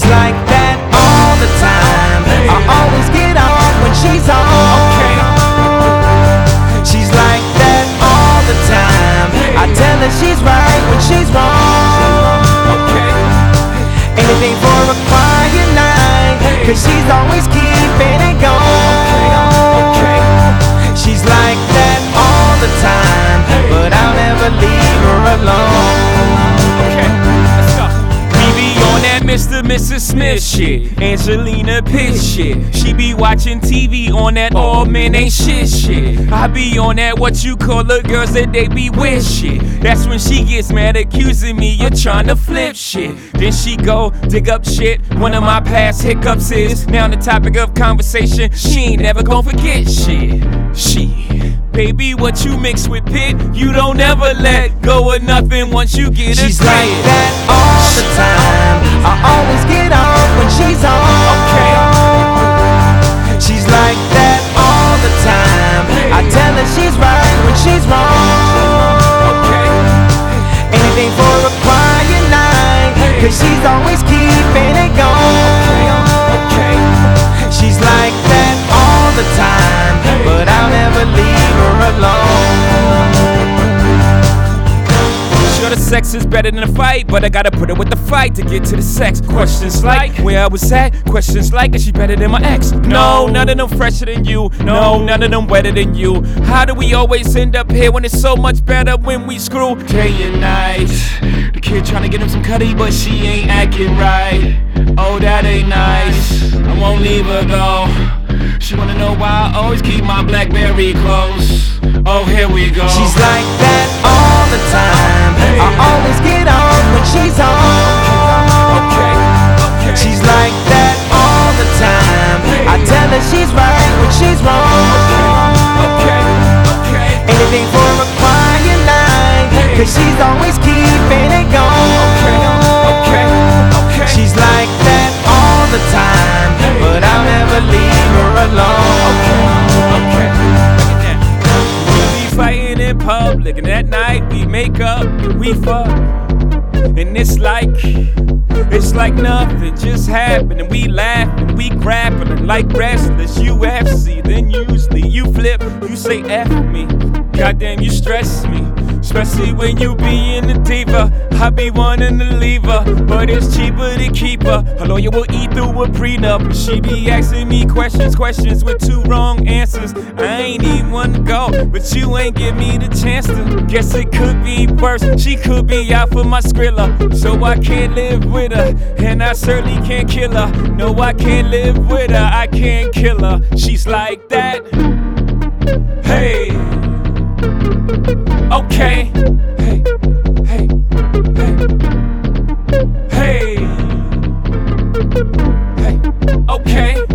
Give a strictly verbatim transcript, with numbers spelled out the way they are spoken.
like that all the time. I always get off when she's on. She's like that all the time. I tell her she's right when she's wrong. Anything for a quiet night, cause she's always keeping it going. She's like that all the time, but I'll never leave her alone. On that Mister Missus Smith shit, Angelina Pitt shit. She be watching T V on that all men ain't shit shit. I be on that what you call the girls that they be with shit. That's when she gets mad accusing me you're trying to flip shit. Then she go dig up shit. One of my past hiccups is now the topic of conversation. She ain't never gon' forget shit. She Baby, what you mix with Pitt, you don't ever let go of nothing once you get a She's like that all the time. I always get off when she's on. She's like that all the time. I tell her she's right when she's wrong. Anything for a quiet night, cause she's always keeping it going. She's like that all the time, but I'll never leave her alone. Sure, the sex is better than the fight, but I gotta put her with the fight to get to the sex. Questions like where I was at, questions like is she better than my ex? No, none of them fresher than you. No, none of them wetter than you. How do we always end up here when it's so much better when we screw day and night? The kid trying to get him some cutty, but she ain't acting right. Oh, that ain't nice. I won't leave her though. She wanna know why I always keep my BlackBerry close. Oh, here we go. She's like that all the time. I always get on when she's on. She's like that all the time. I tell her she's right when she's wrong. Anything for a quiet night, cause she's always keeping it going. She's like that all the time, but I'll never leave her alone. Fighting in public, and at night we make up and we fuck. And it's like, it's like nothing just happened, and we laughing, we grappling like wrestlers, U F C. Then usually you flip, you say F me. Goddamn, you stress me, especially when you be in the diva. I be wanting to leave her, but it's cheaper to keep her. Her lawyer will eat through a prenup. She be asking me questions, questions with two wrong answers. I ain't even want to go, but you ain't give me the chance to. Guess it could be worse. She could be out for my Skrilla, so I can't live with her, and I certainly can't kill her. No, I can't live with her, I can't kill her. She's like that. Hey. Okay. Hey. Hey. Hey. Hey. Hey. Okay.